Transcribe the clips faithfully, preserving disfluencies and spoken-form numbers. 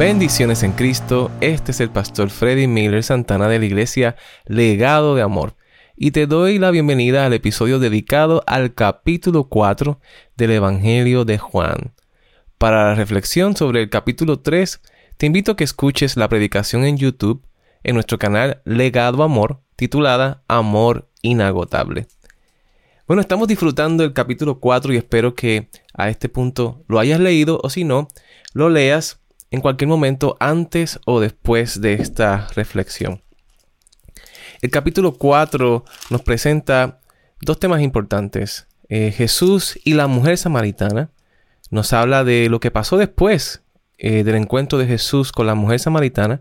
Bendiciones en Cristo, este es el pastor Freddy Miller Santana de la iglesia Legado de Amor y te doy la bienvenida al episodio dedicado al capítulo cuatro del Evangelio de Juan. Para la reflexión sobre el capítulo tres, te invito a que escuches la predicación en YouTube en nuestro canal Legado Amor titulada Amor Inagotable. Bueno, estamos disfrutando el capítulo cuatro y espero que a este punto lo hayas leído o si no, lo leas en cualquier momento antes o después de esta reflexión. El capítulo cuatro nos presenta dos temas importantes. Eh, Jesús y la mujer samaritana. Nos habla de lo que pasó después eh, del encuentro de Jesús con la mujer samaritana.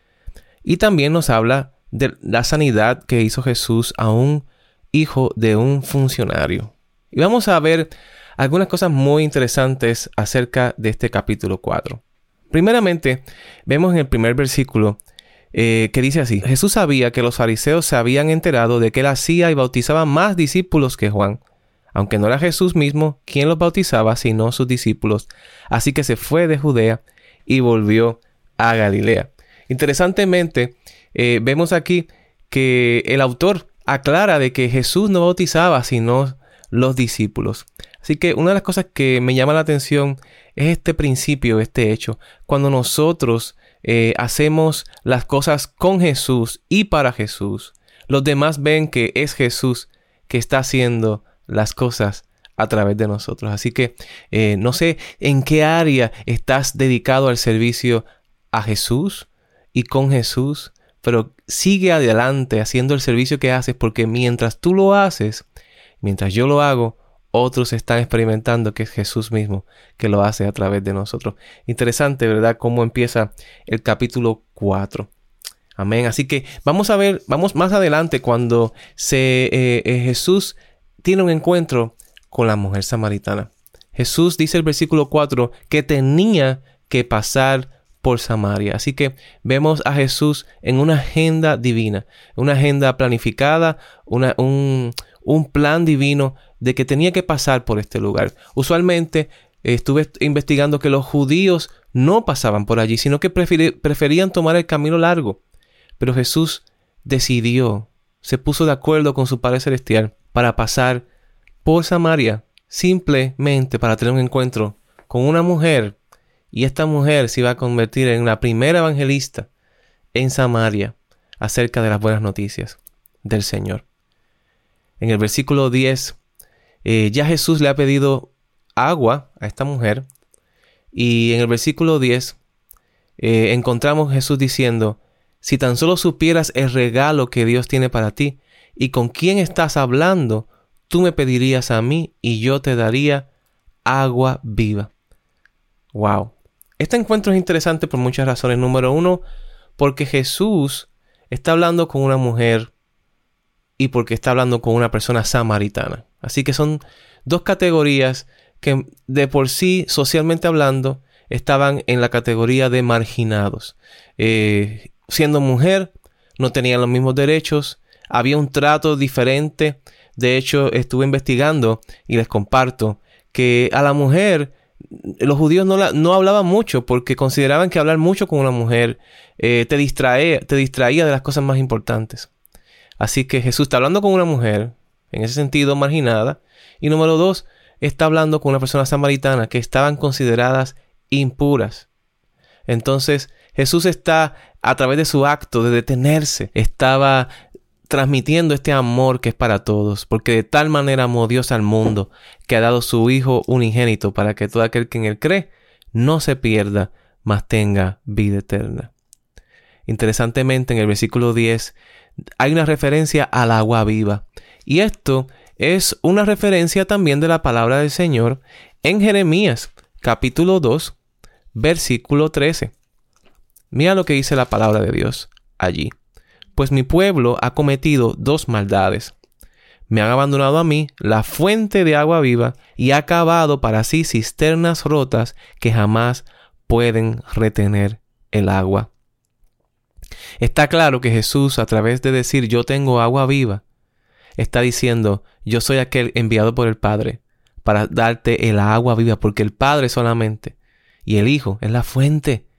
Y también nos habla de la sanidad que hizo Jesús a un hijo de un funcionario. Y vamos a ver algunas cosas muy interesantes acerca de este capítulo cuatro. Primeramente, vemos en el primer versículo eh, que dice así: Jesús sabía que los fariseos se habían enterado de que él hacía y bautizaba más discípulos que Juan, aunque no era Jesús mismo quien los bautizaba, sino sus discípulos. Así que se fue de Judea y volvió a Galilea. Interesantemente, eh, vemos aquí que el autor aclara de que Jesús no bautizaba, sino los discípulos. Así que una de las cosas que me llama la atención es este principio, este hecho. Cuando nosotros eh, hacemos las cosas con Jesús y para Jesús, los demás ven que es Jesús que está haciendo las cosas a través de nosotros. Así que eh, no sé en qué área estás dedicado al servicio a Jesús y con Jesús, pero sigue adelante haciendo el servicio que haces, porque mientras tú lo haces, mientras yo lo hago, otros están experimentando que es Jesús mismo que lo hace a través de nosotros. Interesante, ¿verdad? Cómo empieza el capítulo cuatro. Amén. Así que vamos a ver, vamos más adelante cuando se, eh, eh, Jesús tiene un encuentro con la mujer samaritana. Jesús dice el versículo cuatro que tenía que pasar por Samaria. Así que vemos a Jesús en una agenda divina, una agenda planificada, una, un, un plan divino de que tenía que pasar por este lugar. Usualmente eh, estuve investigando que los judíos no pasaban por allí, sino que prefer, preferían tomar el camino largo. Pero Jesús decidió, se puso de acuerdo con su Padre Celestial para pasar por Samaria, simplemente para tener un encuentro con una mujer. Y esta mujer se iba a convertir en la primera evangelista en Samaria acerca de las buenas noticias del Señor. En el versículo diez, eh, ya Jesús le ha pedido agua a esta mujer. Y en el versículo diez eh, encontramos Jesús diciendo: si tan solo supieras el regalo que Dios tiene para ti y con quién estás hablando, tú me pedirías a mí y yo te daría agua viva. Wow. Este encuentro es interesante por muchas razones. Número uno, porque Jesús está hablando con una mujer y porque está hablando con una persona samaritana. Así que son dos categorías que de por sí, socialmente hablando, estaban en la categoría de marginados. Eh, siendo mujer, no tenían los mismos derechos, había un trato diferente. De hecho, estuve investigando y les comparto que a la mujer los judíos no, la, no hablaban mucho porque consideraban que hablar mucho con una mujer eh, te, distrae, te distraía de las cosas más importantes. Así que Jesús está hablando con una mujer, en ese sentido marginada. Y número dos, está hablando con una persona samaritana que estaban consideradas impuras. Entonces Jesús está, a través de su acto de detenerse, estaba transmitiendo este amor que es para todos, porque de tal manera amó Dios al mundo, que ha dado su Hijo unigénito, para que todo aquel que en él cree no se pierda, mas tenga vida eterna. Interesantemente, en el versículo diez hay una referencia al agua viva, y esto es una referencia también de la palabra del Señor en Jeremías, capítulo dos, versículo trece. Mira lo que dice la palabra de Dios allí. Pues mi pueblo ha cometido dos maldades. Me han abandonado a mí, la fuente de agua viva, y ha cavado para sí cisternas rotas que jamás pueden retener el agua. Está claro que Jesús, a través de decir yo tengo agua viva, está diciendo yo soy aquel enviado por el Padre para darte el agua viva, porque el Padre solamente y el Hijo es la fuente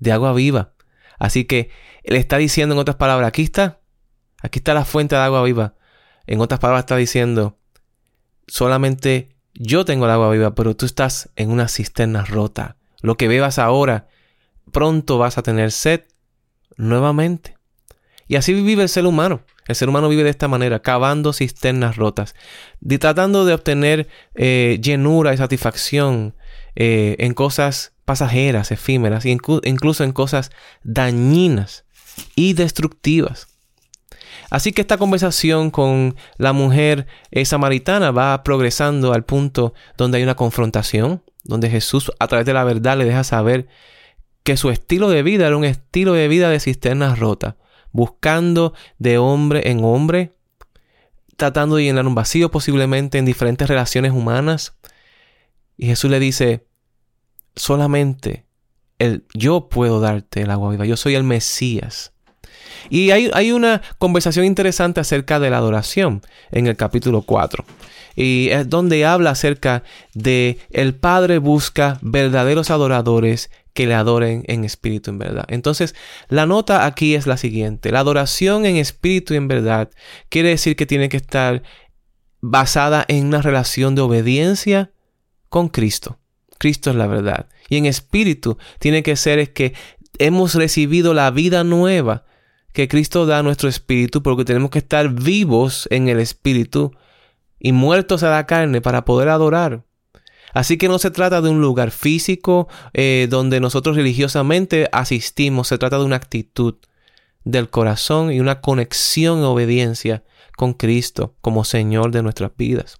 de agua viva. Así que Él está diciendo en otras palabras, aquí está, aquí está la fuente de agua viva. En otras palabras está diciendo, solamente yo tengo el agua viva, pero tú estás en una cisterna rota. Lo que bebas ahora, pronto vas a tener sed nuevamente. Y así vive el ser humano. El ser humano vive de esta manera, cavando cisternas rotas, de, tratando de obtener eh, llenura y satisfacción eh, en cosas pasajeras, efímeras, inclu- incluso en cosas dañinas y destructivas. Así que esta conversación con la mujer eh, samaritana va progresando al punto donde hay una confrontación, donde Jesús a través de la verdad le deja saber que su estilo de vida era un estilo de vida de cisternas rotas, buscando de hombre en hombre, tratando de llenar un vacío posiblemente en diferentes relaciones humanas. Y Jesús le dice, solamente el, yo puedo darte el agua viva, yo soy el Mesías. Y hay, hay una conversación interesante acerca de la adoración en el capítulo cuatro. Y es donde habla acerca de el Padre busca verdaderos adoradores que le adoren en espíritu y en verdad. Entonces, la nota aquí es la siguiente. La adoración en espíritu y en verdad quiere decir que tiene que estar basada en una relación de obediencia con Cristo. Cristo es la verdad. Y en espíritu tiene que ser es que hemos recibido la vida nueva que Cristo da a nuestro espíritu, porque tenemos que estar vivos en el espíritu y muertos a la carne para poder adorar. Así que no se trata de un lugar físico eh, donde nosotros religiosamente asistimos. Se trata de una actitud del corazón y una conexión y obediencia con Cristo como Señor de nuestras vidas.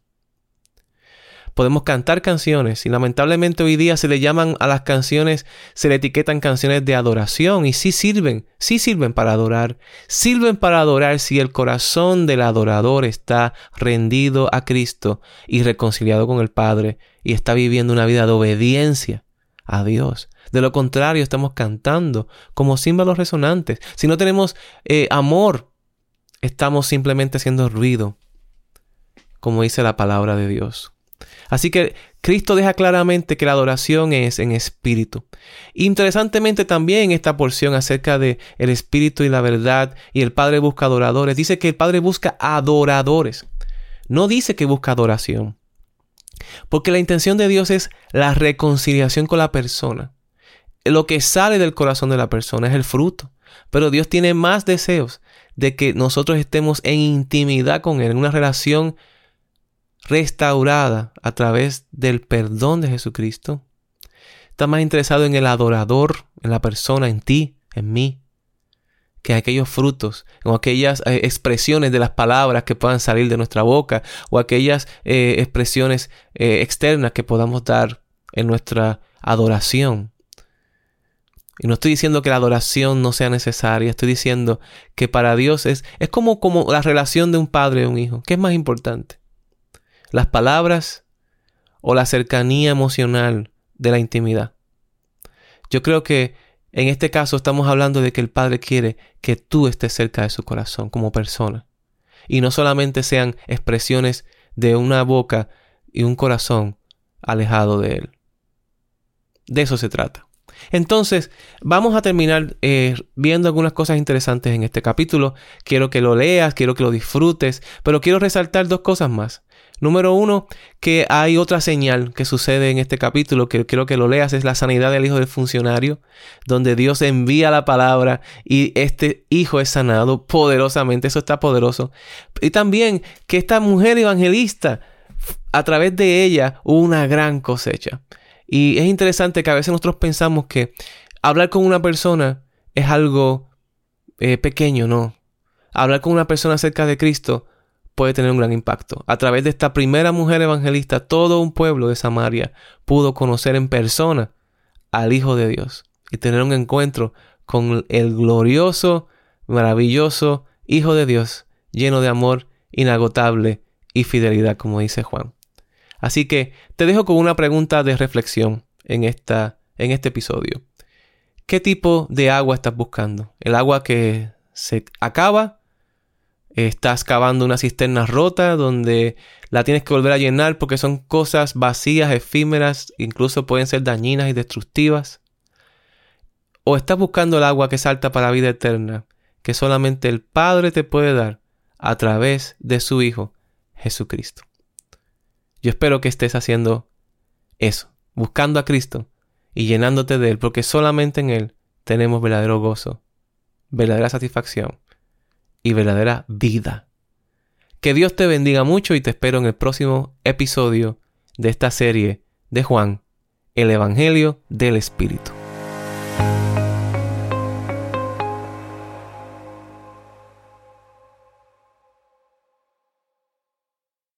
Podemos cantar canciones y lamentablemente hoy día se le llaman a las canciones, se le etiquetan canciones de adoración y sí sirven, sí sirven para adorar. Sirven para adorar si el corazón del adorador está rendido a Cristo y reconciliado con el Padre y está viviendo una vida de obediencia a Dios. De lo contrario, estamos cantando como címbalos resonantes. Si no tenemos eh, amor, estamos simplemente haciendo ruido, como dice la palabra de Dios. Así que Cristo deja claramente que la adoración es en espíritu. Interesantemente también esta porción acerca de el espíritu y la verdad y el Padre busca adoradores. Dice que el Padre busca adoradores. No dice que busca adoración. Porque la intención de Dios es la reconciliación con la persona. Lo que sale del corazón de la persona es el fruto. Pero Dios tiene más deseos de que nosotros estemos en intimidad con Él, en una relación restaurada a través del perdón de Jesucristo. Está más interesado en el adorador, en la persona, en ti, en mí, que aquellos frutos, o aquellas eh, expresiones de las palabras que puedan salir de nuestra boca, o aquellas eh, expresiones eh, externas que podamos dar en nuestra adoración. Y no estoy diciendo que la adoración no sea necesaria, estoy diciendo que para Dios es, es como, como la relación de un padre y un hijo. ¿Qué es más importante? ¿Las palabras o la cercanía emocional de la intimidad? Yo creo que en este caso estamos hablando de que el Padre quiere que tú estés cerca de su corazón como persona. Y no solamente sean expresiones de una boca y un corazón alejado de Él. De eso se trata. Entonces, vamos a terminar eh, viendo algunas cosas interesantes en este capítulo. Quiero que lo leas, quiero que lo disfrutes, pero quiero resaltar dos cosas más. Número uno, que hay otra señal que sucede en este capítulo, que quiero que lo leas, es la sanidad del hijo del funcionario, donde Dios envía la palabra y este hijo es sanado poderosamente. Eso está poderoso. Y también que esta mujer evangelista, a través de ella, hubo una gran cosecha. Y es interesante que a veces nosotros pensamos que hablar con una persona es algo eh, pequeño, ¿no? Hablar con una persona acerca de Cristo puede tener un gran impacto. A través de esta primera mujer evangelista, todo un pueblo de Samaria pudo conocer en persona al Hijo de Dios y tener un encuentro con el glorioso, maravilloso Hijo de Dios, lleno de amor inagotable y fidelidad, como dice Juan. Así que te dejo con una pregunta de reflexión en, esta, en este episodio. ¿Qué tipo de agua estás buscando? ¿El agua que se acaba? ¿Estás cavando una cisterna rota donde la tienes que volver a llenar porque son cosas vacías, efímeras, incluso pueden ser dañinas y destructivas? ¿O estás buscando el agua que salta para la vida eterna, que solamente el Padre te puede dar a través de su Hijo, Jesucristo? Yo espero que estés haciendo eso, buscando a Cristo y llenándote de Él, porque solamente en Él tenemos verdadero gozo, verdadera satisfacción y verdadera vida. Que Dios te bendiga mucho y te espero en el próximo episodio de esta serie de Juan, el Evangelio del Espíritu.